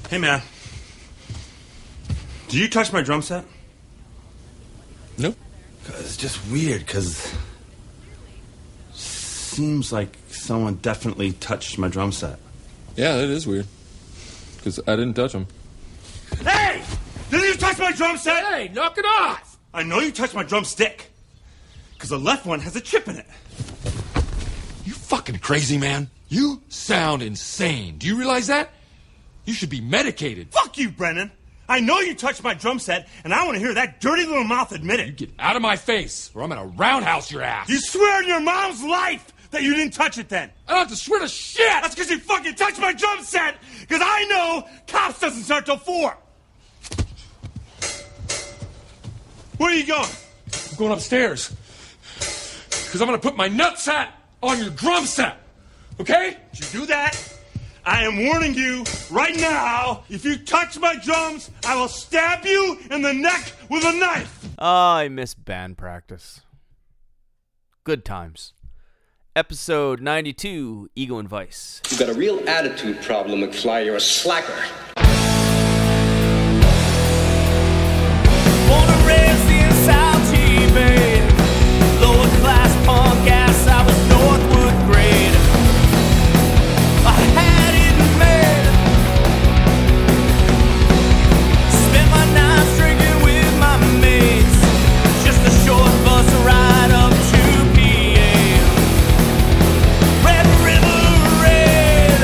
Hey, man. Did you touch my drum set? No. It's just weird, because seems like someone definitely touched my drum set. Yeah, it is weird. Because I didn't touch them. Hey! Did you touch my drum set? Hey, knock it off! I know you touched my drumstick. Because the left one has a chip in it. You fucking crazy, man. You sound insane. Do you realize that? You should be medicated. Fuck you, Brennan. I know you touched my drum set, and I want to hear that dirty little mouth admit it. You get out of my face, or I'm gonna roundhouse your ass. You swear on your mom's life that you didn't touch it then. I don't have to swear to shit! That's because you fucking touched my drum set! Because I know cops doesn't start till 4. Where are you going? I'm going upstairs. Because I'm gonna put my nutsack on your drum set. Okay? If you do that, I am warning you right now, if you touch my drums, I will stab you in the neck with a knife. I miss band practice. Good times. Episode 92, Ego and Vice. You've got a real attitude problem, McFly. You're a slacker. Born and raised in South Bay, lower class punk ass, I was Northwood grade. I had it made. Spent my nights drinking with my mates. Just a short bus ride up to PA. Red River Red.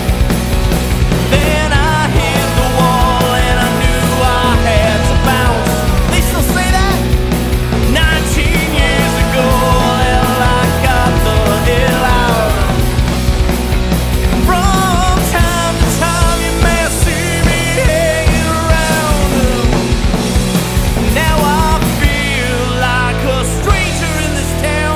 Then I hit the wall and I knew I had to bounce. They still say that 19 years ago. Hell, I got the hell out. From time to time you may see me hanging around. Now I feel like a stranger in this town.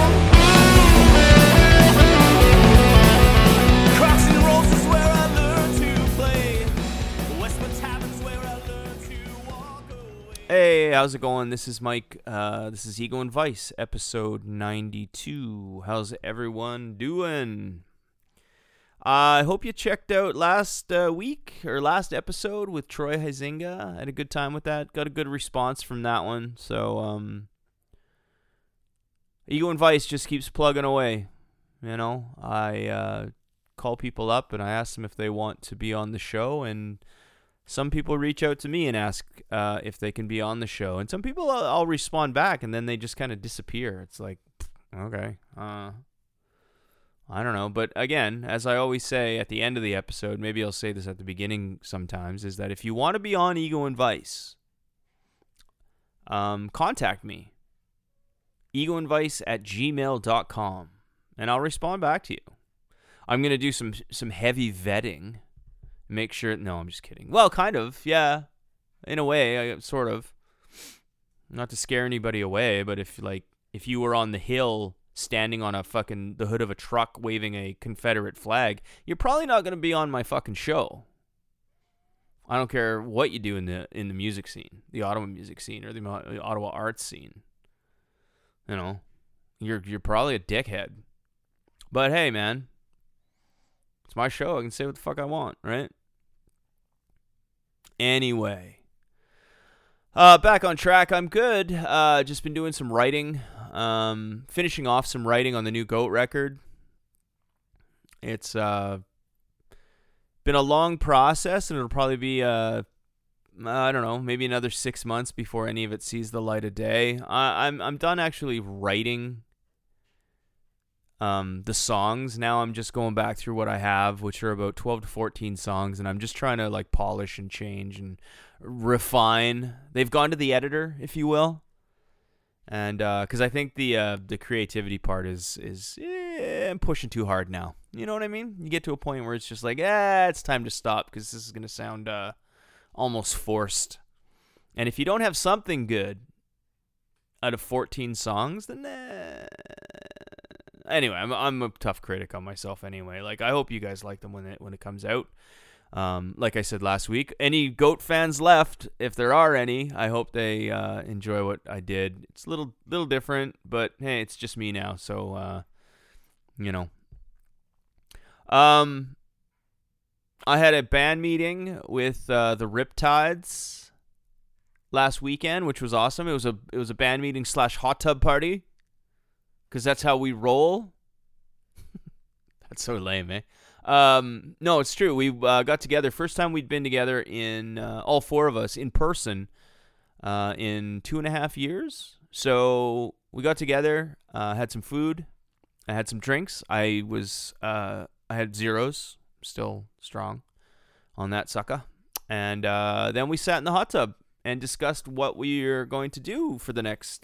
Crocs and rolls is where I learned to play. Westwood Tavern's where I learned to walk away. Hey, how's it going? This is Mike. This is Ego and Vice, episode 92. How's everyone doing? I hope you checked out last week or last episode with Troy Huizinga. I had a good time with that. Got a good response from that one. So, Ego and Vice just keeps plugging away. You know, I call people up and I ask them if they want to be on the show, and some people reach out to me and ask if they can be on the show, and some people I'll respond back, and then they just kind of disappear. It's like, okay, I don't know. But again, as I always say at the end of the episode, maybe I'll say this at the beginning sometimes, is that if you want to be on Ego and Vice, contact me. egoandvice@gmail.com, and I'll respond back to you. I'm going to do some heavy vetting. Make sure... No, I'm just kidding. Well, kind of, yeah. In a way, sort of. Not to scare anybody away, but if you were on the hill standing on the hood of a truck waving a Confederate flag, you're probably not going to be on my fucking show. I don't care what you do in the music scene, the Ottawa music scene or the Ottawa arts scene. You know, you're probably a dickhead. But hey, man, it's my show. I can say what the fuck I want, right? Anyway, back on track. I'm good. Just been doing some writing. Finishing off some writing on the new Goat record. It's been a long process, and it'll probably be I don't know, maybe another 6 months before any of it sees the light of day. I'm done actually writing the songs. Now I'm just going back through what I have, which are about 12 to 14 songs, and I'm just trying to like polish and change and refine. They've gone to the editor, if you will. And because I think the creativity part is I'm pushing too hard now. You know what I mean? You get to a point where it's just like, it's time to stop because this is going to sound almost forced. And if you don't have something good out of 14 songs, then anyway, I'm a tough critic on myself anyway. Like, I hope you guys like them when it comes out. Like I said last week, any Goat fans left, if there are any, I hope they enjoy what I did. It's a little different, but hey, it's just me now, so you know. I had a band meeting with the Riptides last weekend, which was awesome. It was a band meeting / hot tub party, because that's how we roll. That's so lame, eh? No, it's true. We got together. First time we'd been together in all four of us in person in 2.5 years. So we got together, had some food, I had some drinks. I had zeros, still strong on that sucker. And then we sat in the hot tub and discussed what we are going to do for the next,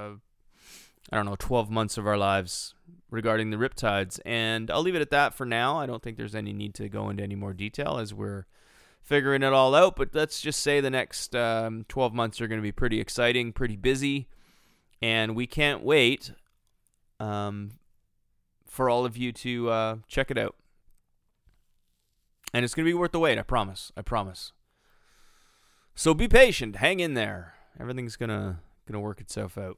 12 months of our lives regarding the Riptides. And I'll leave it at that for now. I don't think there's any need to go into any more detail as we're figuring it all out. But let's just say the next 12 months are going to be pretty exciting, pretty busy. And we can't wait for all of you to check it out. And it's going to be worth the wait, I promise. I promise. So be patient. Hang in there. Everything's going to work itself out.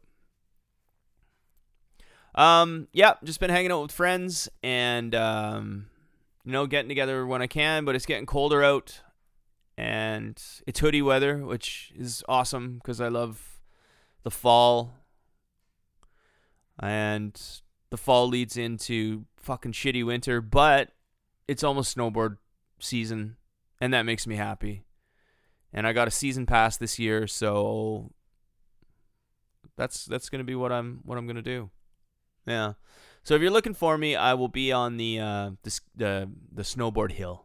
Yeah, just been hanging out with friends and, getting together when I can, but it's getting colder out and it's hoodie weather, which is awesome because I love the fall. And the fall leads into fucking shitty winter, but it's almost snowboard season, and that makes me happy. And I got a season pass this year, so that's gonna be what I'm gonna do. Yeah. So if you're looking for me, I will be on the snowboard hill.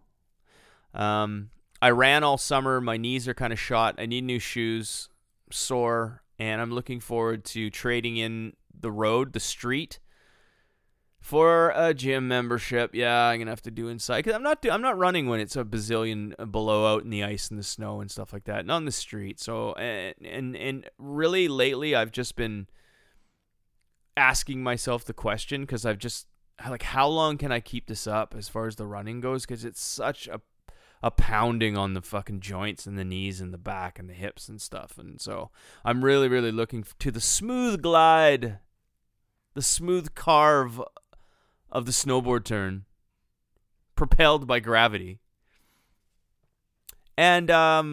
I ran all summer. My knees are kind of shot. I need new shoes, sore, and I'm looking forward to trading in the street, for a gym membership. Yeah, I'm gonna have to do inside because I'm not running when it's a bazillion below out in the ice and the snow and stuff like that. Not on the street. So and really lately I've just been asking myself the question because I've just how long can I keep this up as far as the running goes? Because it's such a pounding on the fucking joints and the knees and the back and the hips and stuff. And so I'm really, really looking to the smooth glide, the smooth carve of the snowboard turn, propelled by gravity. And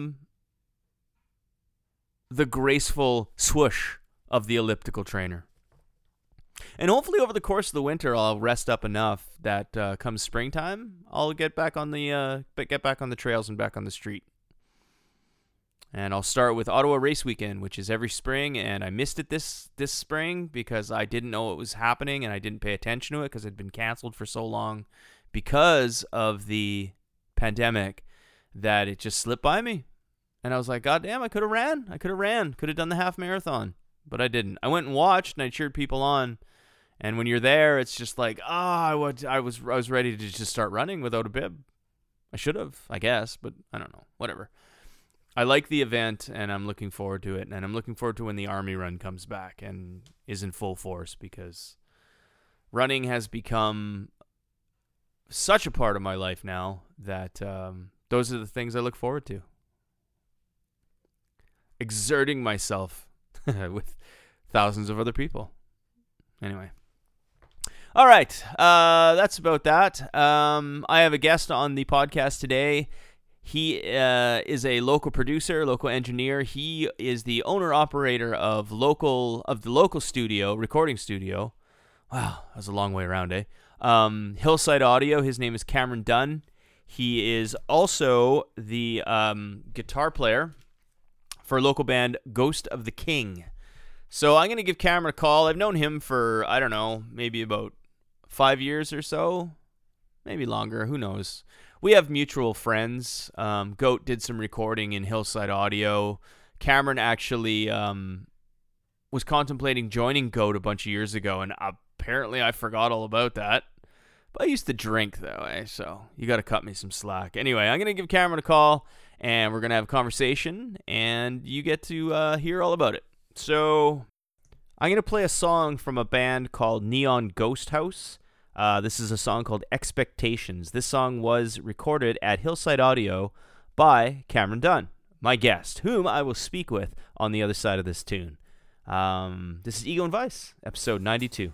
the graceful swoosh of the elliptical trainer. And hopefully over the course of the winter, I'll rest up enough that come springtime, I'll get back on the trails and back on the street. And I'll start with Ottawa Race Weekend, which is every spring, and I missed it this spring because I didn't know it was happening and I didn't pay attention to it because it had been canceled for so long because of the pandemic that it just slipped by me. And I was like, God damn, I could have ran. Could have done the half marathon, but I didn't. I went and watched and I cheered people on. And when you're there, it's just like, I was ready to just start running without a bib. I should have, I guess, but I don't know. Whatever. I like the event, and I'm looking forward to it. And I'm looking forward to when the Army Run comes back and is in full force because running has become such a part of my life now that those are the things I look forward to. Exerting myself with thousands of other people. Anyway. All right. That's about that. I have a guest on the podcast today. He is a local producer, local engineer. He is the owner-operator of the local studio, recording studio. Wow, that was a long way around, eh? Hillside Audio. His name is Cameron Dunn. He is also the guitar player for a local band, Ghost of the King. So I'm going to give Cameron a call. I've known him for, I don't know, maybe about 5 years or so. Maybe longer. Who knows? We have mutual friends. Goat did some recording in Hillside Audio. Cameron actually was contemplating joining Goat a bunch of years ago, and apparently I forgot all about that. But I used to drink, though, so you got to cut me some slack. Anyway, I'm going to give Cameron a call, and we're going to have a conversation, and you get to hear all about it. So I'm going to play a song from a band called Neon Ghost House. This is a song called Expectations. This song was recorded at Hillside Audio by Cameron Dunn, my guest, whom I will speak with on the other side of this tune. This is Ego and Vice, episode 92.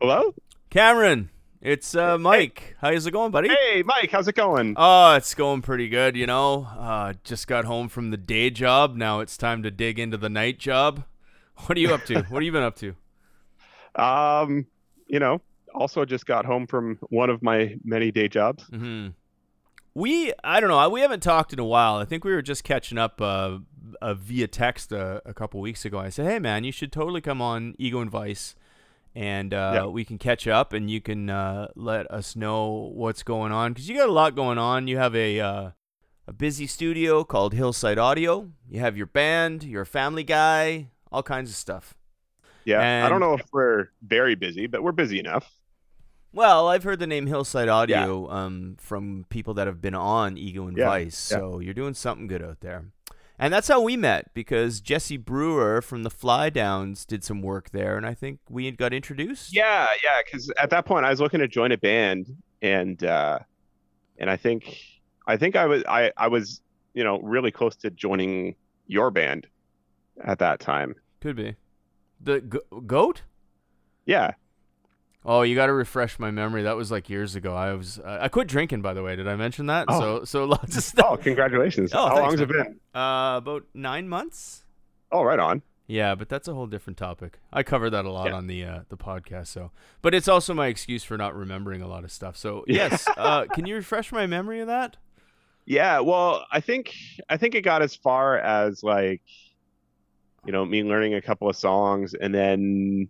Hello? Cameron, it's Mike. How's it going, buddy? Hey, Mike, how's it going? Oh, it's going pretty good, you know. Just got home from the day job. Now it's time to dig into the night job. What are you up to? What have you been up to? Also just got home from one of my many day jobs. Mm-hmm. I don't know. We haven't talked in a while. I think we were just catching up via text a couple weeks ago. I said, hey, man, you should totally come on Ego and Vice, and we can catch up, and you can let us know what's going on. Because you got a lot going on. You have a busy studio called Hillside Audio. You have your band. You're a family guy. All kinds of stuff. Yeah, And I don't know if we're very busy, but we're busy enough. Well, I've heard the name Hillside Audio from people that have been on Ego and Vice, so you're doing something good out there. And that's how we met, because Jesse Brewer from the Fly Downs did some work there, and I think we got introduced. Yeah, because at that point I was looking to join a band, and I think I was really close to joining your band at that time. Could be. The Goat? Yeah. Oh, you got to refresh my memory. That was like years ago. I quit drinking, by the way. Did I mention that? Oh. So lots of stuff. Oh, congratulations. Oh, How thanks, long has it man. been? About 9 months. Oh, right on. Yeah, but that's a whole different topic. I cover that a lot on the podcast. So, but it's also my excuse for not remembering a lot of stuff. So yes, can you refresh my memory of that? Yeah, well, I think it got as far as like, me learning a couple of songs, and then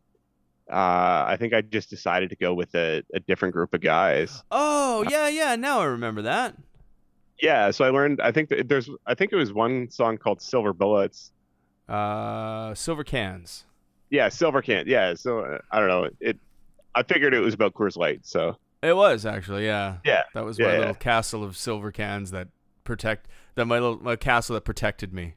I think I just decided to go with a different group of guys. Oh, yeah. Now I remember that. Yeah, so I learned. I think it was one song called Silver Bullets. Silver Cans. Yeah, Silver Can. Yeah, so I don't know. I figured it was about Coors Light. So it was actually, yeah. Yeah, that was my little castle of silver cans that my castle that protected me.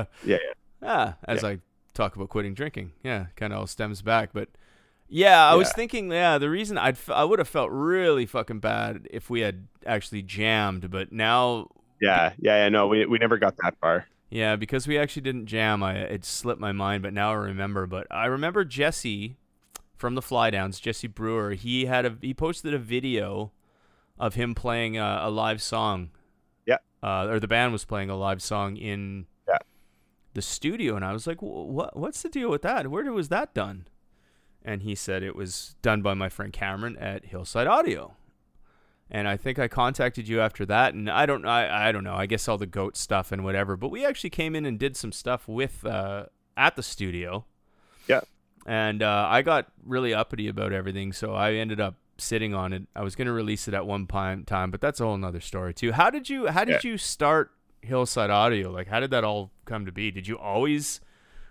As I talk about quitting drinking, kind of all stems back, but. Yeah, I was thinking, the reason I would have felt really fucking bad if we had actually jammed, but now... No, we never got that far. Yeah, because we actually didn't jam, it slipped my mind, but now I remember. But I remember Jesse from the Fly Downs, Jesse Brewer, he posted a video of him playing a live song. Yeah. Or the band was playing a live song in the studio, and I was like, what's the deal with that? Where was that done? And he said it was done by my friend Cameron at Hillside Audio. And I think I contacted you after that, and I don't know. I guess all the Goat stuff and whatever. But we actually came in and did some stuff with at the studio. Yeah. And I got really uppity about everything, so I ended up sitting on it. I was going to release it at one time, but that's a whole nother story too. How did you start Hillside Audio? Like, how did that all come to be? Did you always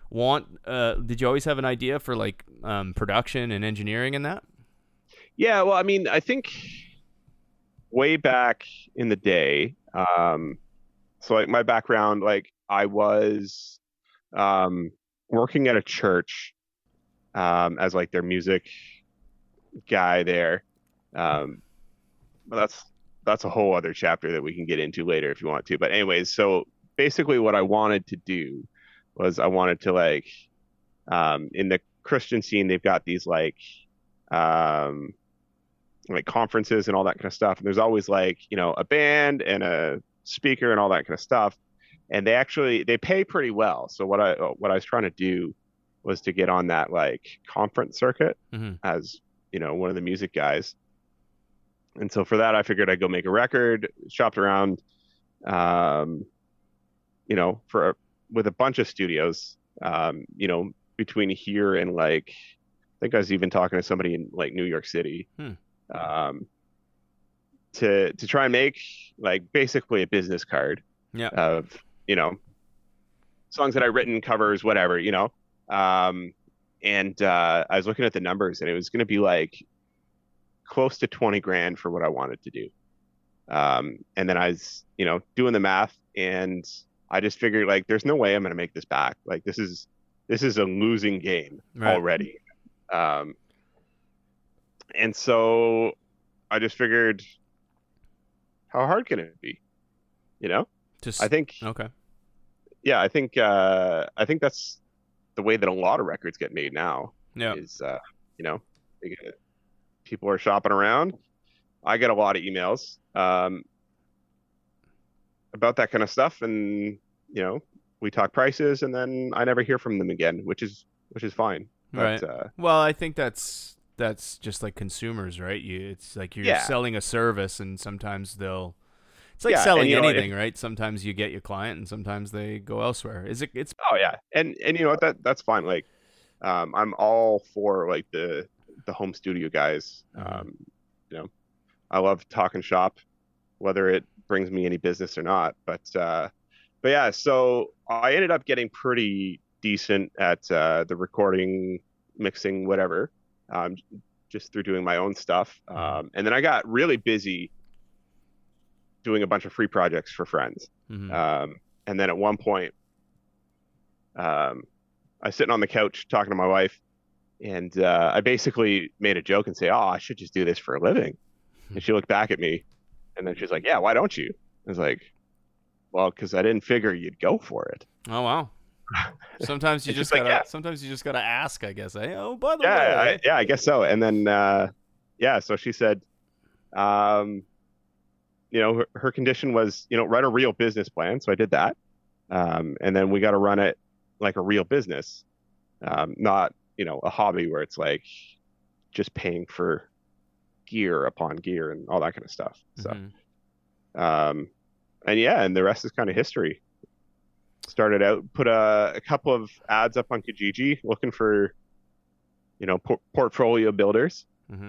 have an idea for like production and engineering and that? Yeah, well, I mean, I think way back in the day, so like my background, like I was working at a church as like their music guy there. But that's a whole other chapter that we can get into later if you want to. But anyways, so basically what I wanted to do was I wanted to like in the Christian scene, they've got these like conferences and all that kind of stuff. And there's always like, a band and a speaker and all that kind of stuff. And they pay pretty well. So what I was trying to do was to get on that like conference circuit as, one of the music guys. And so for that, I figured I'd go make a record, shopped around, with a bunch of studios, between here and like, I think I was even talking to somebody in like New York City, to try and make like basically a business card of, songs that I've written, covers, whatever, and I was looking at the numbers, and it was going to be like close to 20 grand for what I wanted to do. And then I was, doing the math, and I just figured like, there's no way I'm going to make this back. Like this is a losing game already. And so I just figured, how hard can it be? I think that's the way that a lot of records get made now. Yeah. Is, people are shopping around. I get a lot of emails about that kind of stuff, and we talk prices, and then I never hear from them again, which is fine. Right. But, well, I think that's just like consumers, right? It's like you're selling a service, and sometimes it's like selling anything, right? Sometimes you get your client, and sometimes they go elsewhere. It's oh yeah, and you know what, that's fine. Like, I'm all for like the home studio guys. I love talking shop, whether it brings me any business or not. But yeah, so I ended up getting pretty decent at the recording, mixing, whatever, just through doing my own stuff. And then I got really busy doing a bunch of free projects for friends. And then at one point, I was sitting on the couch talking to my wife, and I basically made a joke and say, "Oh, I should just do this for a living." And she looked back at me, and then she's like, "Yeah, why don't you?" I was like, "Well, because I didn't figure you'd go for it." Oh wow! Sometimes you just gotta. Sometimes you just gotta ask, I guess. Oh, by the way. I guess so. And then, so she said, her condition was, write a real business plan. So I did that, and then we got to run it like a real business, not a hobby where it's like just paying for gear upon gear and all that kind of stuff. So, and the rest is kind of history. Started out, put a couple of ads up on Kijiji looking for, portfolio builders.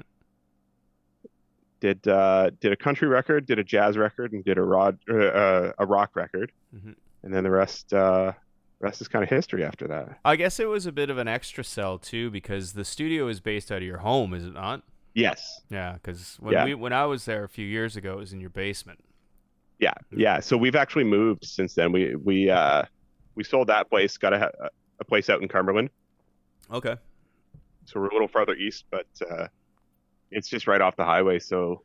Did a country record, did a jazz record, and did a rock record. And then the rest is kind of history after that. I guess it was a bit of an extra sell too, because the studio is based out of your home, is it not? Yes. Yeah, because when I was there a few years ago, it was in your basement. Yeah. So we've actually moved since then. We sold that place, got a place out in Cumberland. Okay. So we're a little farther east, but it's just right off the highway. So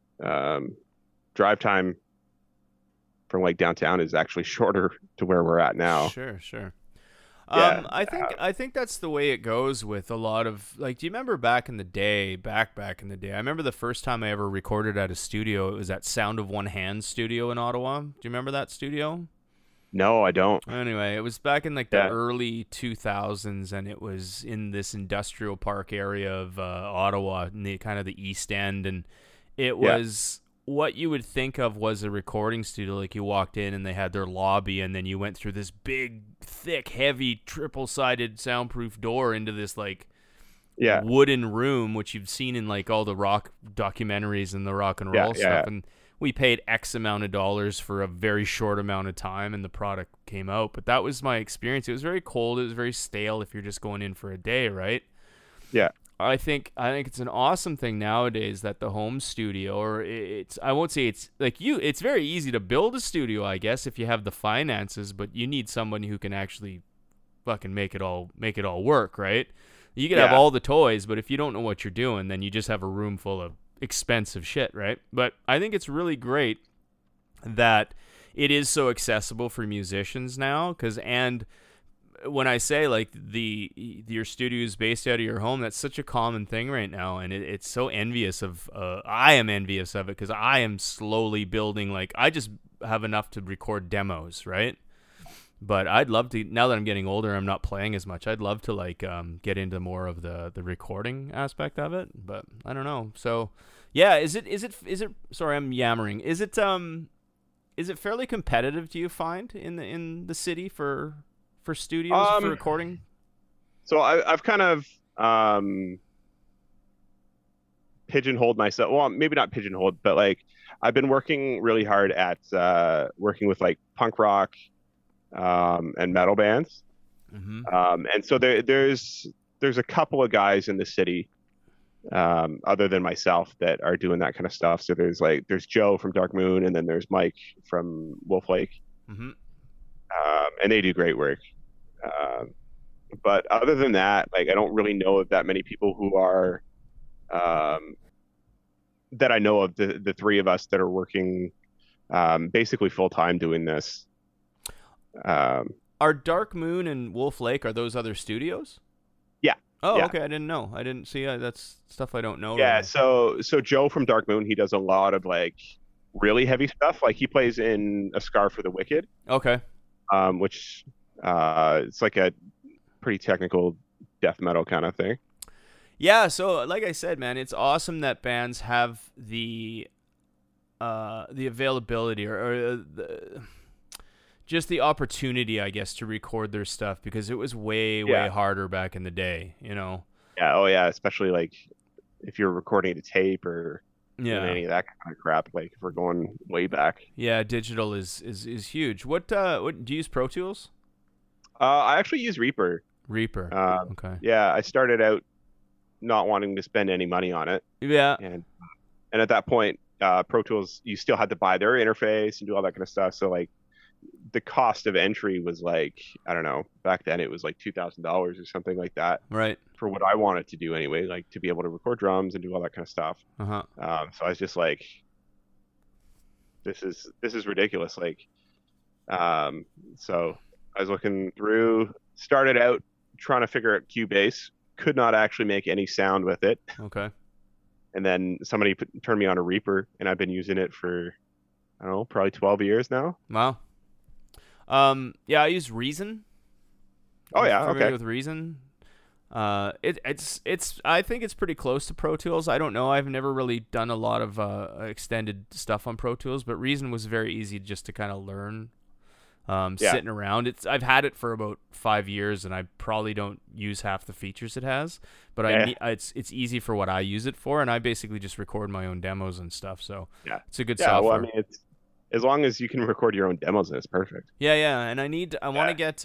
drive time from like downtown is actually shorter to where we're at now. Sure. Yeah, I think that's the way it goes with a lot of, like, do you remember back in the day, back in the day, I remember the first time I ever recorded at a studio, it was at Sound of One Hand studio in Ottawa. Do you remember that studio? No, I don't. Anyway, it was back in like the early 2000s, and it was in this industrial park area of Ottawa, in the kind of the East End, and it was what you would think of was a recording studio. Like, you walked in and they had their lobby, and then you went through this big, thick, heavy, triple-sided soundproof door into this like wooden room, which you've seen in like all the rock documentaries and the rock and roll stuff. And we paid X amount of dollars for a very short amount of time, and the product came out. But that was my experience. It was very cold. It was very stale if you're just going in for a day, right? Yeah. I think it's an awesome thing nowadays that the home studio, or I won't say it's like it's very easy to build a studio, I guess, if you have the finances, but you need someone who can actually fucking make it all work, right? You can have all the toys, but if you don't know what you're doing, then you just have a room full of expensive shit, right? But I think it's really great that it is so accessible for musicians now, and when I say like your studio is based out of your home, that's such a common thing right now, and it's so envious of. I am envious of it because I am slowly building. Like, I just have enough to record demos, right? But I'd love to, now that I'm getting older, I'm not playing as much. I'd love to like get into more of the recording aspect of it, but I don't know. So yeah, is it? Sorry, I'm yammering. Is it fairly competitive? Do you find in the city for studios for recording? So I've kind of pigeonholed myself. Well, maybe not pigeonholed, but like I've been working really hard at working with like punk rock and metal bands. And so there's a couple of guys in the city other than myself that are doing that kind of stuff. So there's Joe from Dark Moon, and then there's Mike from Wolf Lake. And they do great work. But other than that, like, I don't really know of that many people who are that I know of, the three of us that are working basically full time doing this. Are Dark Moon and Wolf Lake, are those other studios? Oh, Yeah. okay. I didn't know. I didn't see. That's stuff I don't know. Yeah, really. so Joe from Dark Moon, he does a lot of like really heavy stuff. Like he plays in A Scar for the Wicked, Okay. which it's like a pretty technical death metal kind of thing. Yeah. So, like I said, man, it's awesome that bands have the availability or just the opportunity, I guess, to record their stuff, because it was way harder back in the day. You know. Yeah, oh yeah, especially like if you're recording to tape or Yeah. any of that kind of crap. Like if we're going way back. Yeah. Digital is huge. What do you use? Pro Tools? I actually use Reaper. Reaper. Okay. Yeah, I started out not wanting to spend any money on it, Yeah. and at that point, Pro Tools, you still had to buy their interface and do all that kind of stuff. So like the cost of entry was like, I don't know, back then it was like $2,000 or something like that Right. for what I wanted to do anyway, like to be able to record drums and do all that kind of stuff. Uh huh. So I was just like, this is ridiculous. Like, so I was looking through, started out trying to figure out Cubase, could not actually make any sound with it. Okay. And then somebody turned me on a Reaper, and I've been using it for, I don't know, probably 12 years now. Wow. Yeah, I use Reason. Oh yeah, Familiar okay. with Reason. It's I think it's pretty close to Pro Tools. I don't know. I've never really done a lot of extended stuff on Pro Tools, but Reason was very easy just to kind of learn. Sitting around, I've had it for about 5 years, and I probably don't use half the features it has. But it's easy for what I use it for, and I basically just record my own demos and stuff. So Yeah, it's a good yeah. software. Well, I mean, it's as long as you can record your own demos, it's perfect. Yeah, and I want to get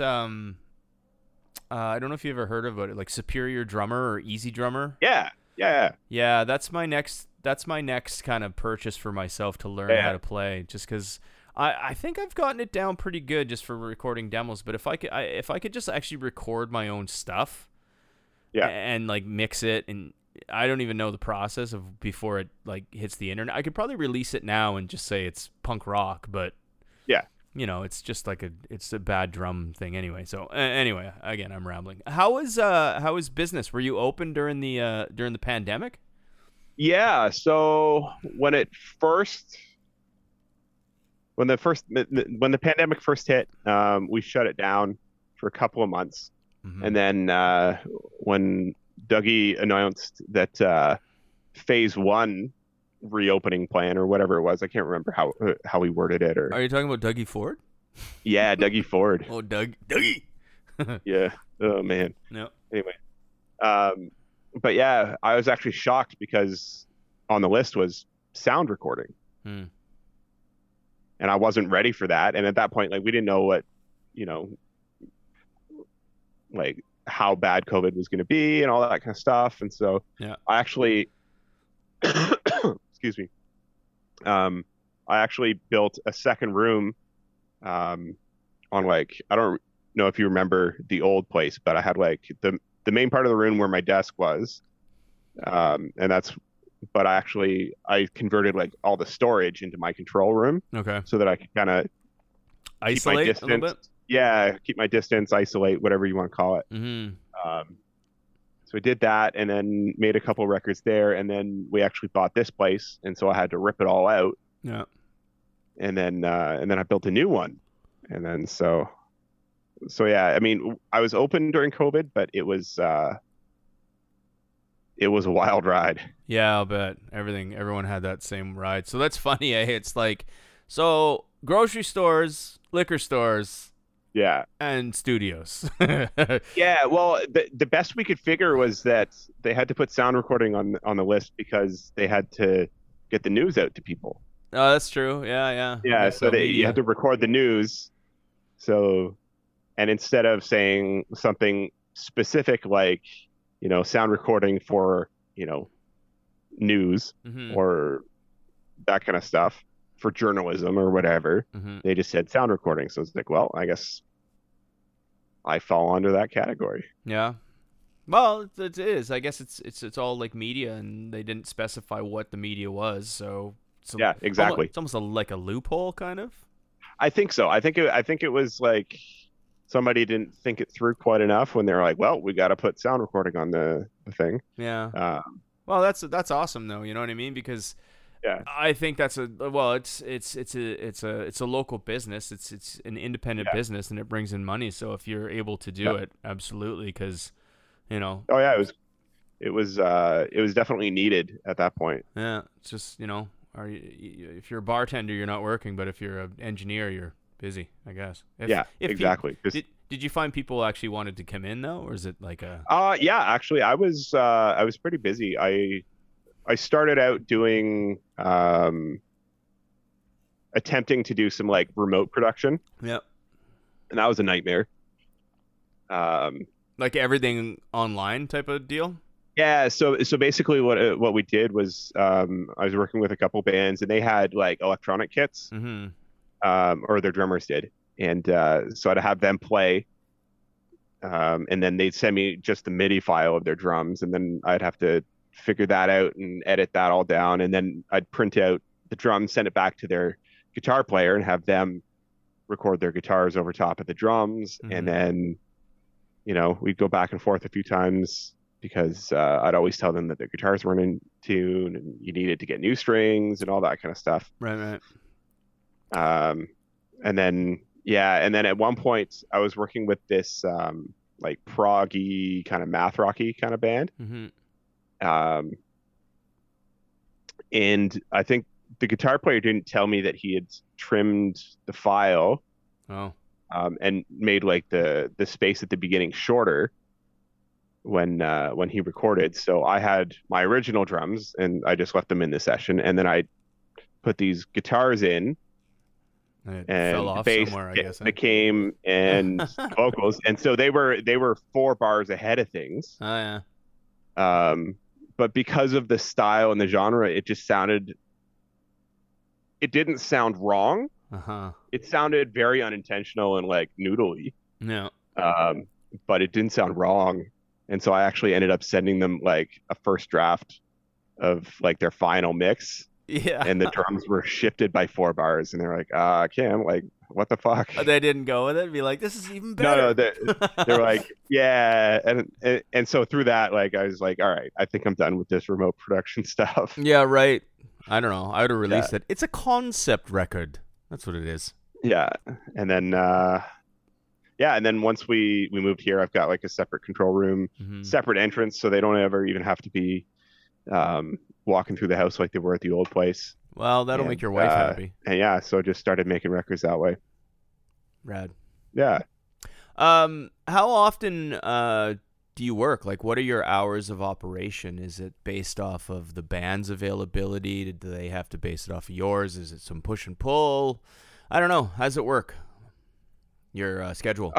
I don't know if you ever heard of it, like Superior Drummer or Easy Drummer. Yeah. That's my next kind of purchase for myself to learn how to play, just because I think I've gotten it down pretty good just for recording demos. But if I could just actually record my own stuff, and like mix it, and I don't even know the process of before it like hits the internet. I could probably release it now and just say it's punk rock, but you know, it's just like it's a bad drum thing anyway. So anyway, again, I'm rambling. How is business? Were you open during the pandemic? Yeah. So when the pandemic first hit, we shut it down for a couple of months, and then when Dougie announced that phase 1 reopening plan or whatever it was, I can't remember how he worded it. Or Are you talking about Dougie Ford? Yeah, Dougie Ford. Oh, Dougie. Yeah. Oh man. No. Anyway, but yeah, I was actually shocked because on the list was sound recording, and I wasn't ready for that. And at that point, like we didn't know what, you know, like how bad COVID was going to be and all that kind of stuff. And so I actually, excuse me, I actually built a second room on like, I don't know if you remember the old place, but I had like the main part of the room where my desk was, and but I converted like all the storage into my control room. Okay. So that I could kind of isolate a little bit. Yeah, keep my distance, isolate, whatever you want to call it. So I did that, and then made a couple records there, and then we actually bought this place, and so I had to rip it all out. Yeah. And then I built a new one, and then so yeah. I mean, I was open during COVID, but it was a wild ride. Yeah, I'll bet everyone had that same ride. So that's funny. It's like, so grocery stores, liquor stores, and studios. Yeah, well, the best we could figure was that they had to put sound recording on the list because they had to get the news out to people. Oh, that's true. Yeah. Yeah, so you had to record the news. So, and instead of saying something specific like, you know, sound recording for, you know, news or that kind of stuff for journalism or whatever, they just said sound recording. So it's like, well, I guess I fall under that category. Yeah. Well, it is. I guess it's all like media, and they didn't specify what the media was. So yeah, exactly. It's almost like a loophole, kind of. I think so. I think it was like somebody didn't think it through quite enough when they were like, well, we got to put sound recording on the thing. Yeah. Well, that's awesome though. You know what I mean? Because Yeah. I think that's it's a local business. It's an independent business, and it brings in money. So if you're able to do it, absolutely, because Oh yeah, it was definitely needed at that point. Yeah, it's just if you're a bartender, you're not working, but if you're an engineer, you're busy, I guess. If Exactly. Did you find people actually wanted to come in though, or is it like a? Yeah, actually, I was pretty busy. I started out doing attempting to do some like remote production. Yep. And that was a nightmare. Like everything online type of deal. Yeah, so basically what we did was I was working with a couple bands, and they had like electronic kits, or their drummers did, and so I'd have them play, and then they'd send me just the MIDI file of their drums, and then I'd have to figure that out and edit that all down, and then I'd print out the drums, send it back to their guitar player, and have them record their guitars over top of the drums, and then we'd go back and forth a few times, because I'd always tell them that their guitars weren't in tune and you needed to get new strings and all that kind of stuff. Right. And then at one point I was working with this like proggy kind of math rocky kind of band. And I think the guitar player didn't tell me that he had trimmed the file. And made like the space at the beginning shorter when he recorded. So I had my original drums and I just left them in the session, and then I put these guitars in, and fell off bass somewhere, I guess. became and vocals, and so they were 4 bars ahead of things. Oh yeah. But because of the style and the genre, it didn't sound wrong. It sounded very unintentional and like noodly. Yeah. But it didn't sound wrong. And so I actually ended up sending them like a first draft of like their final mix. Yeah. And the drums were shifted by 4 bars, and they're like, Cam, like, what the fuck? They didn't go with it. Be like, this is even better. No, they're like, yeah. And so through that, like, I was like, all right, I think I'm done with this remote production stuff. Yeah, right. I don't know. I would have released it. It's a concept record. That's what it is. Yeah. And then and then once we moved here, I've got like a separate control room, separate entrance, so they don't ever even have to be walking through the house like they were at the old place. Well, that'll make your wife happy. And so just started making records that way. Rad. Yeah. How often do you work? Like, what are your hours of operation? Is it based off of the band's availability? Do they have to base it off of yours? Is it some push and pull? I don't know. How does it work? Your schedule?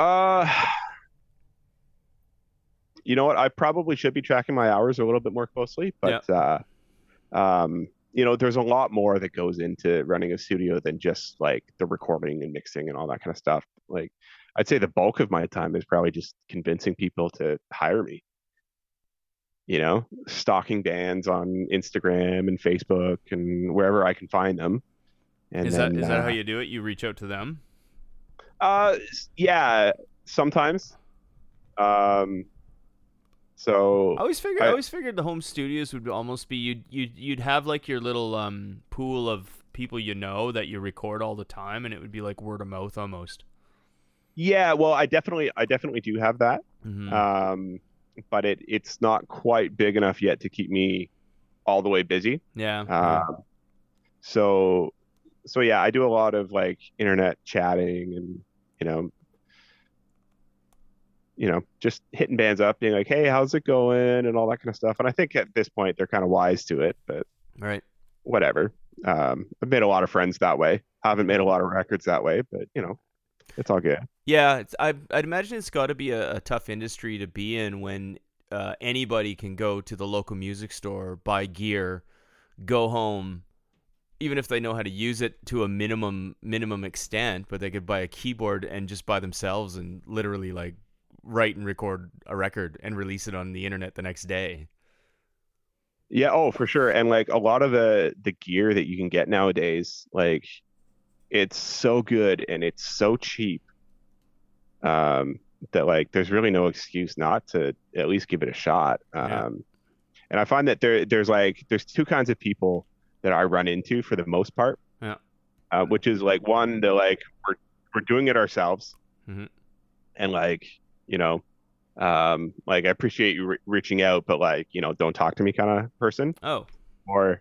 You know what? I probably should be tracking my hours a little bit more closely, but there's a lot more that goes into running a studio than just like the recording and mixing and all that kind of stuff. Like, I'd say the bulk of my time is probably just convincing people to hire me. Stalking bands on Instagram and Facebook and wherever I can find them. And is that how you do it? You reach out to them? Yeah, sometimes. So I always figured the home studios would almost be you'd have like your little pool of people that you record all the time, and it would be like word of mouth almost. Yeah, well, I definitely do have that. But it's not quite big enough yet to keep me all the way busy. Yeah. So yeah, I do a lot of like internet chatting and just hitting bands up, being like, hey, how's it going, and all that kind of stuff. And I think at this point they're kind of wise to it, but right, whatever. I've made a lot of friends that way. I haven't made a lot of records that way, but it's all good. Yeah, I'd imagine it's got to be a tough industry to be in when anybody can go to the local music store, buy gear, go home, even if they know how to use it to a minimum extent, but they could buy a keyboard and just by themselves and literally like write and record a record and release it on the internet the next day. Yeah, oh, for sure. And like a lot of the gear that you can get nowadays, like it's so good and it's so cheap. that like there's really no excuse not to at least give it a shot. Yeah. And I find that there's two kinds of people that I run into for the most part. Yeah. Which is like one, they're like we're doing it ourselves, Mhm. and like like I appreciate you reaching out, but like don't talk to me kind of person. Oh. Or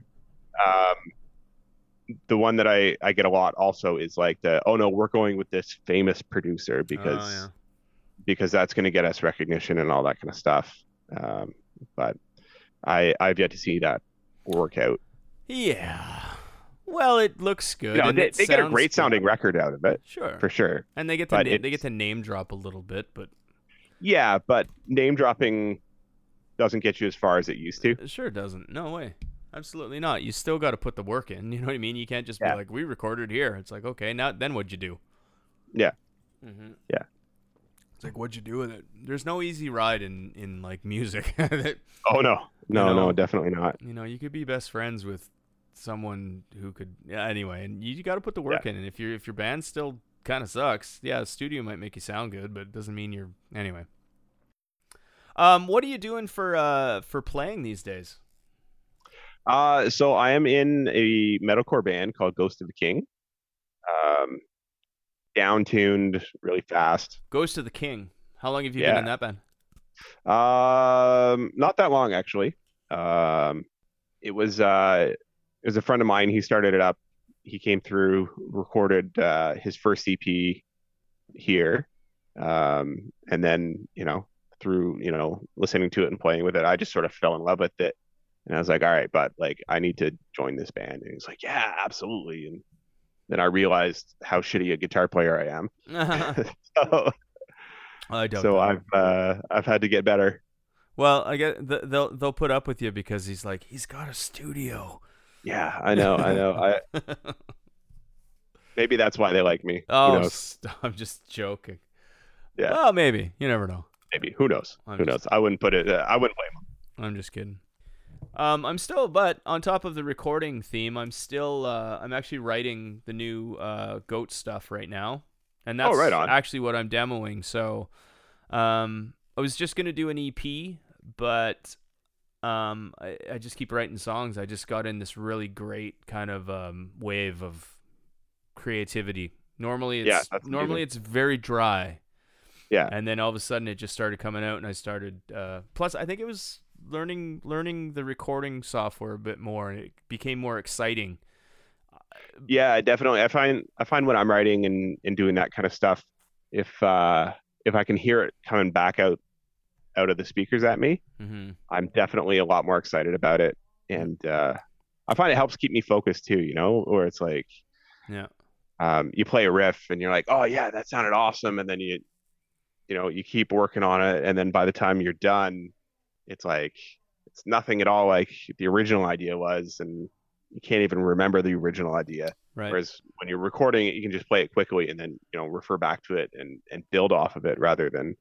the one that I get a lot also is like oh no, we're going with this famous producer because that's going to get us recognition and all that kind of stuff. But I've yet to see that work out. Yeah. Well, it looks good. You know, and they it get a sounds great good. sounding record out of it, Sure. for sure. And they get to But they get to name drop a little bit, but Yeah, but name dropping doesn't get you as far as it used to. it sure doesn't. No way. Absolutely not. You still got to put the work in. You know what I mean? You can't just be Yeah. like, we recorded here. It's like, okay, now then what'd you do? Yeah. Mm-hmm. Yeah. It's like, what'd you do with it? There's no easy ride in like music. Oh no, know- no, definitely not. You could be best friends with someone who could. Yeah. Anyway, and you got to put the work in. And if your band still kind of sucks, yeah, the studio might make you sound good, but it doesn't mean you're anyway. What are you doing for playing these days? So I am in a metalcore band called Ghost of the King. Down-tuned, really fast. Ghost of the King. How long have you been in that band? Not that long actually. It was a friend of mine. He started it up. He came through, recorded his first EP here, and then through listening to it and playing with it, I just sort of fell in love with it. And I was like, all right, but like I need to join this band. And he's like, yeah, absolutely. And then I realized how shitty a guitar player I am. So, I don't. so know. I've had to get better. Well, I get they'll put up with you because he's got a studio. Yeah, I know. Maybe that's why they like me. Oh, Who knows? I'm just joking. Yeah. Well, maybe. You never know. Maybe. Who knows? Who knows? I wouldn't put it. I wouldn't blame them. I'm just kidding. I'm still, but on top of the recording theme, I'm still, I'm actually writing the new Goat stuff right now, and that's right on. actually what I'm demoing. So, I was just gonna do an EP, but I just keep writing songs. I just got in this really great kind of wave of creativity. Normally, it's very dry. Yeah. And then all of a sudden, it just started coming out, and I started. Plus, I think it was learning the recording software a bit more, and it became more exciting. Yeah, definitely. I find when I'm writing and doing that kind of stuff, if I can hear it coming back out of the speakers at me, Mm-hmm. I'm definitely a lot more excited about it. And I find it helps keep me focused too, where it's like, Yeah. You play a riff and you're like, oh yeah, that sounded awesome. And then you keep working on it. And then by the time you're done, it's like, it's nothing at all like the original idea was. And you can't even remember the original idea. Right. Whereas when you're recording it, you can just play it quickly and then, refer back to it and build off of it rather than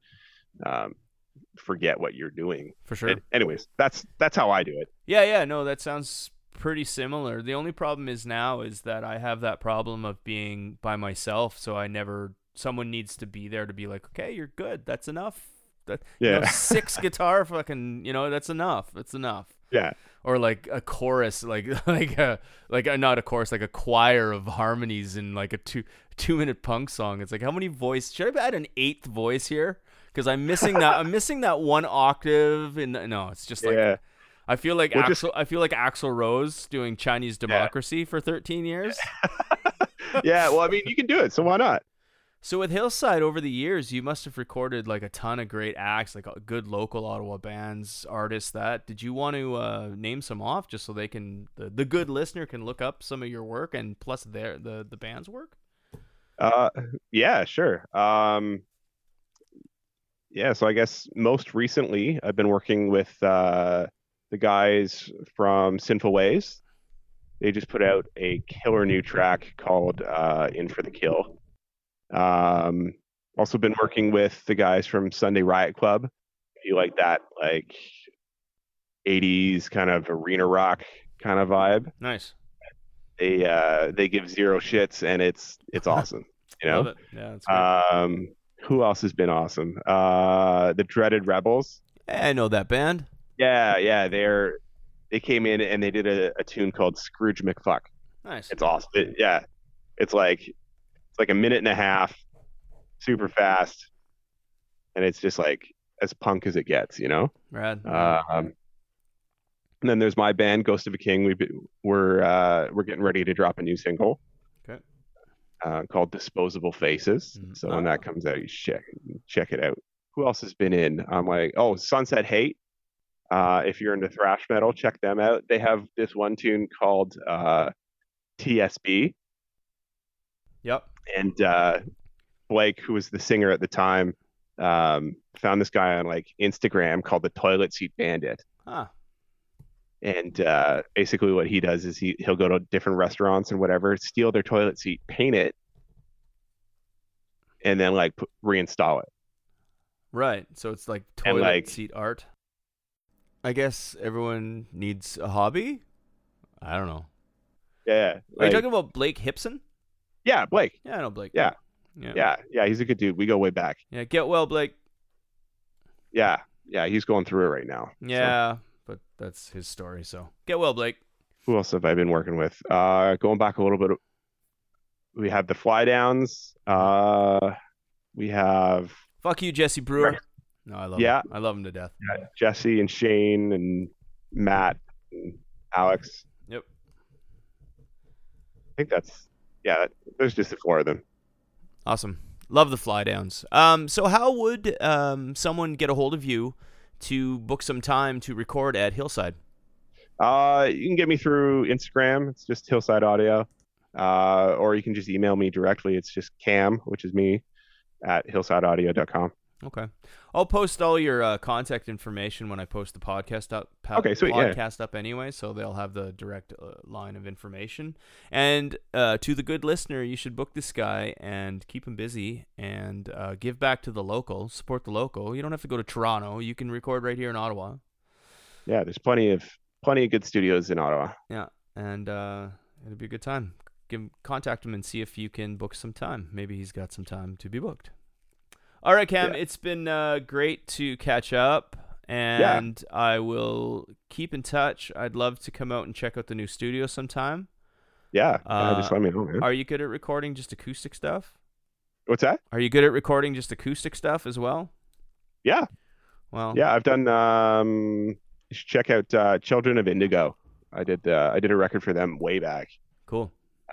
forget what you're doing. For sure. Anyways, that's how I do it. Yeah, no, that sounds pretty similar. The only problem is now is that I have that problem of being by myself, so someone needs to be there to be like, okay, you're good, that's enough. Yeah. 6 guitar fucking, that's enough. It's enough. Yeah. Or like a chorus, like not a chorus, like a choir of harmonies in like a 2-minute punk song. It's like, how many voices? Should I add an 8th voice here? Because I'm missing that. I'm missing that one octave. No, it's just like, Yeah. I feel like Axl Rose doing Chinese Democracy for 13 years. Yeah. Well, I mean, you can do it, so why not? So with Hillside, over the years, you must have recorded like a ton of great acts, like good local Ottawa bands, artists. Did you want to name some off just so they can the good listener can look up some of your work and plus the band's work? Yeah, sure. Yeah, so I guess most recently I've been working with the guys from Sinful Ways. They just put out a killer new track called In for the Kill. Also been working with the guys from Sunday Riot Club. If you like that, like 80s kind of arena rock kind of vibe. Nice. They give zero shits and it's awesome. Love it. Yeah, that's great. Who else has been awesome? The Dreaded Rebels. I know that band. Yeah. They came in and they did a tune called Scrooge McFuck. Nice. It's awesome. It's like a minute and a half, super fast, and it's just like as punk as it gets, you know. Rad. And then there's my band, Ghost of a King. We're getting ready to drop a new single. Okay. Called Disposable Faces. So when that comes out, you check it out. Who else has been in? I'm like, Sunset Hate. If you're into thrash metal, check them out. They have this one tune called TSB. Yep. And Blake, who was the singer at the time, found this guy on like Instagram called the Toilet Seat Bandit. Huh. And basically what he does is he'll go to different restaurants and whatever, steal their toilet seat, paint it, and then like reinstall it. Right. So it's like toilet seat art. I guess everyone needs a hobby. I don't know. Yeah. Are you talking about Blake Hipson? Yeah, Blake. Yeah, I know Blake. Yeah. He's a good dude. We go way back. Yeah, get well, Blake. Yeah, he's going through it right now. Yeah. So. But that's his story, so get well, Blake. Who else have I been working with? Going back a little bit, we have the Fly Downs. We have fuck you, Jesse Brewer. No, I love him. I love him to death. Yeah, Jesse and Shane and Matt and Alex. Yep. I think there's just the four of them. Awesome. Love the Fly Downs. So how would someone get a hold of you to book some time to record at Hillside? You can get me through Instagram. It's just Hillside Audio. Or you can just email me directly. It's just Cam, which is me, at hillsideaudio.com. Okay. I'll post all your contact information when I post the podcast up. Okay, sweet. Podcast up anyway, so they'll have the direct line of information. And to the good listener, you should book this guy and keep him busy and give back to the local, support the local. You don't have to go to Toronto. You can record right here in Ottawa. Yeah, there's plenty of good studios in Ottawa. Yeah, and it'll be a good time. Contact him and see if you can book some time. Maybe he's got some time to be booked. All right, Cam, It's been great to catch up, and I will keep in touch. I'd love to come out and check out the new studio sometime. Yeah, just let me know, man. Are you good at recording just acoustic stuff? What's that? Are you good at recording just acoustic stuff as well? Yeah. Well. Yeah, I've done. You should check out Children of Indigo. I did a record for them way back. Cool.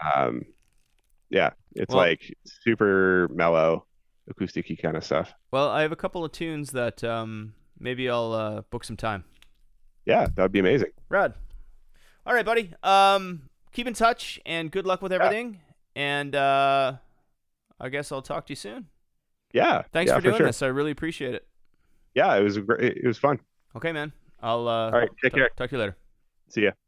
Yeah, it's like super mellow, acoustic-y kind of stuff. Well, I have a couple of tunes that maybe I'll book some time. Yeah, that would be amazing. Rad. All right, buddy. Keep in touch and good luck with everything. And I guess I'll talk to you soon. Yeah. Thanks for doing this. I really appreciate it. Yeah, it was fun. Okay, man. I'll all right, take care. Talk to you later. See ya.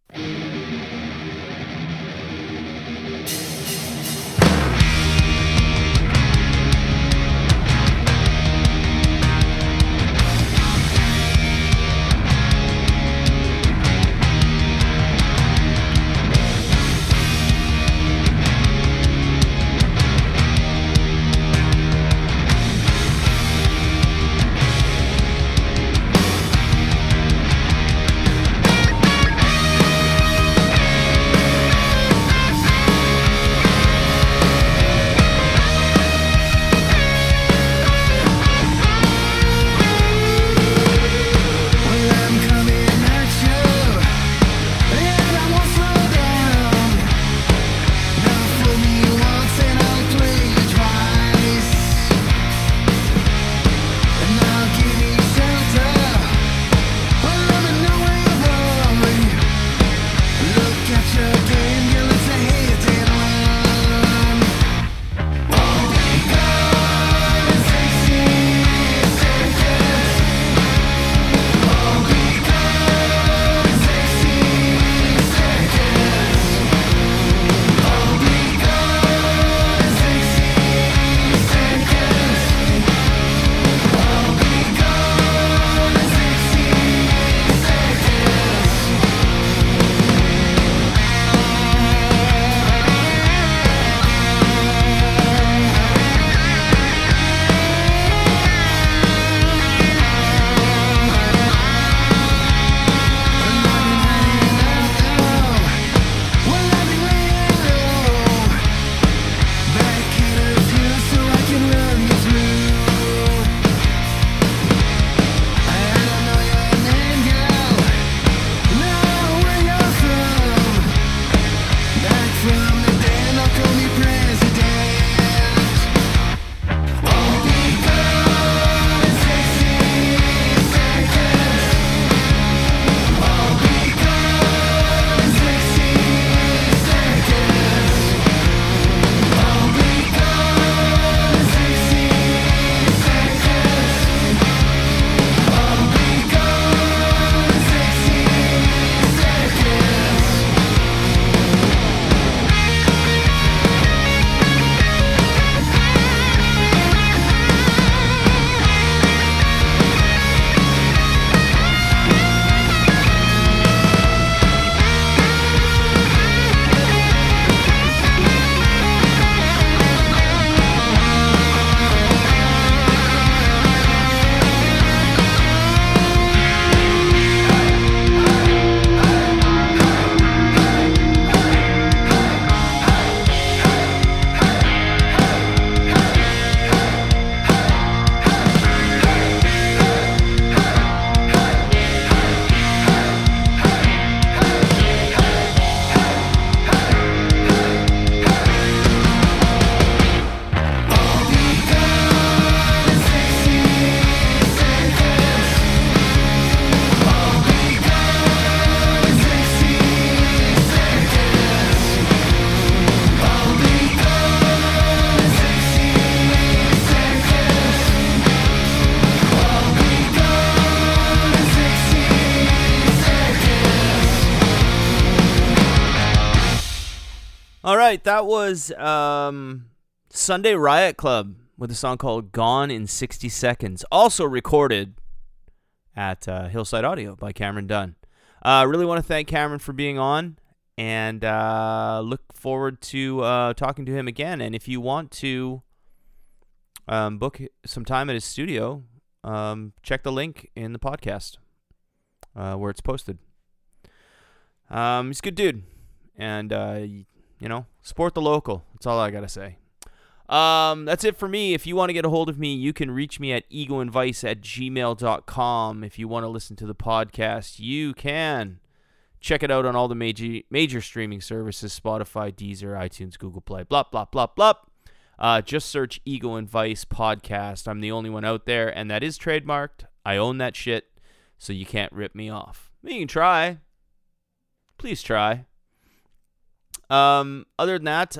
All right, that was Sunday Riot Club with a song called Gone in 60 Seconds, also recorded at Hillside Audio by Cameron Dunn. I really want to thank Cameron for being on, and look forward to talking to him again. And if you want to book some time at his studio, check the link in the podcast where it's posted. He's a good dude, and support the local. That's all I gotta say. That's it for me. If you want to get a hold of me, you can reach me at egoandvice@gmail.com. If you want to listen to the podcast, you can check it out on all the major streaming services: Spotify, Deezer, iTunes, Google Play, blah, blah, blah, blah. Just search Ego and Vice Podcast. I'm the only one out there, and that is trademarked. I own that shit, so you can't rip me off. You can try. Please try. Other than that,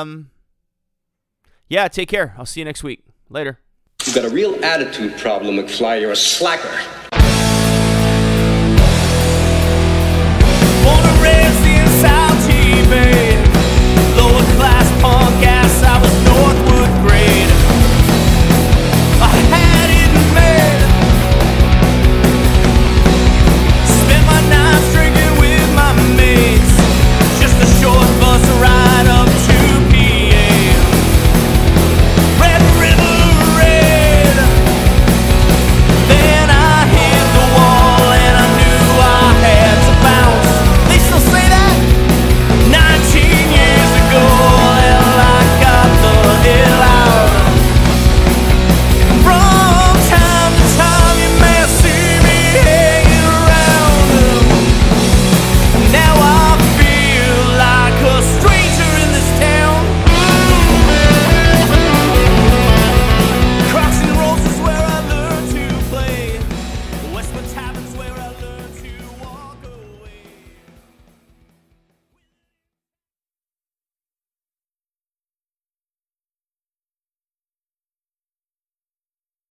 yeah, take care. I'll see you next week. Later. You've got a real attitude problem, McFly. You're a slacker.